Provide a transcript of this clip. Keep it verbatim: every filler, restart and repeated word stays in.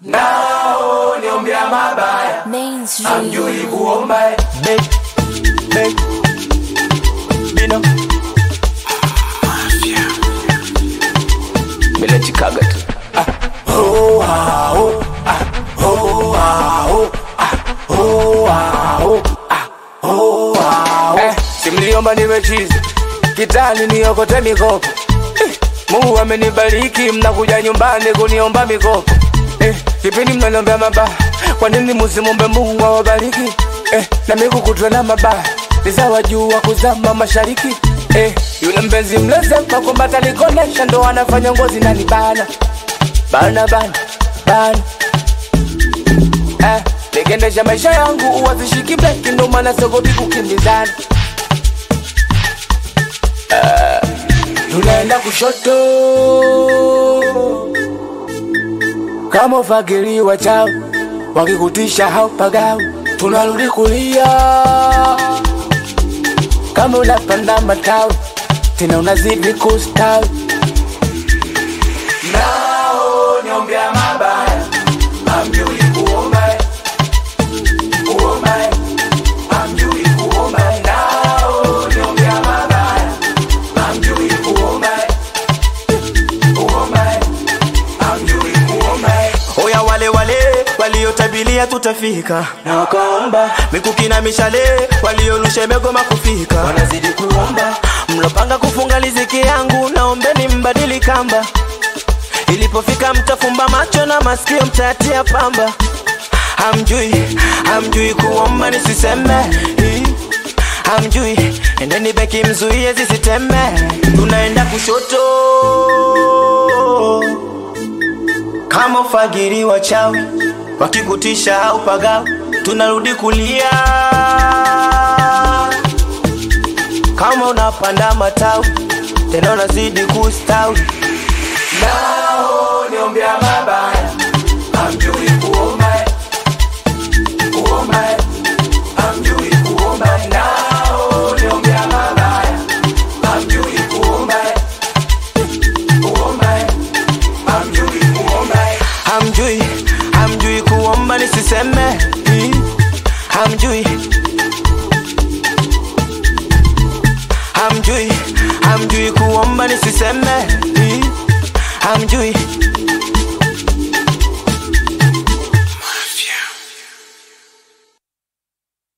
Nao niombea mabaya, hamjui kuomba. Big, big, Bino Bila Chicago tu. Ah, oh, ah, oh, ah, oh, ah, oh, ah, oh, ah, oh, ah, oh, ah, oh. Eh, simliomba nimechizi, kitani niokote mikopo. Eh, Mungu amenibariki, mnakuja nyumbani kuniomba mikopo. Eh, kipindi mnaniomba mabaya, kwa nini msimwombe Mungu awabariki? Eh, na mimi kukutwa na mabaya, nisawa juu wa kuzama mashariki. Eh, yule mpenzi mlezema kumbata nikonesha, ndo anafanya ngozi na nibana Bana bana, bana Eh, nikiendesha maisha yangu uwazishiki breki, ndo maana sogopi kukimbizana. Eh, tunaenda kushoto kama ufagili wa chao, wakikutisha haupagao. Tunarudi kulia kama unapanda matao, tena unazidi kustawi. Nao niombea mabaya, hamjui kuomba. Kuomba, hamjui kuomba. Nao niombea mabaya, hamjui kuomba. Kuomba, hamjui kuomba. Oya wale wale waliotabilia tutafika, na wakaomba mikuki na mishale waliorusha megoma kufika, wanazidi kuomba. Mlopanga kufunga riziki yangu naombeni mbadili kamba, ilipofika mtafumba macho na masikio mtatia pamba. Hamjui, hamjui kuomba nisiseme. Hamjui, endeni beki mzuie zisiteme. Tunaenda kushoto kama ufagiri wa chawi, wakikutisha au pagao. Tunarudi kulia kama unapanda matawi, tena unazidi kustawi. Nao niombea mabaya, hamjui kuomba. Kuomba, hamjui kuomba. Nao niombea mabaya, hamjui kuomba. Kuomba, hamjui kuomba. Hamjui, hamjui kuomba nisiseme. Hamjui, hamjui, hamjui kuomba nisiseme. Hamjui